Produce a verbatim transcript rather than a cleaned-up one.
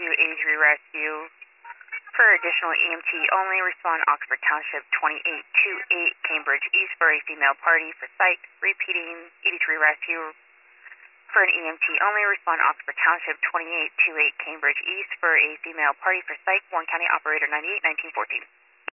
eighty-three Rescue. For additional E M T only, respond Oxford Township twenty-eight twenty-eight Cambridge East for a female party for psych. Repeating, eighty-three Rescue. For an E M T only, respond Oxford Township twenty-eight twenty-eight Cambridge East for a female party for psych. Warren County Operator ninety-eight nineteen fourteen.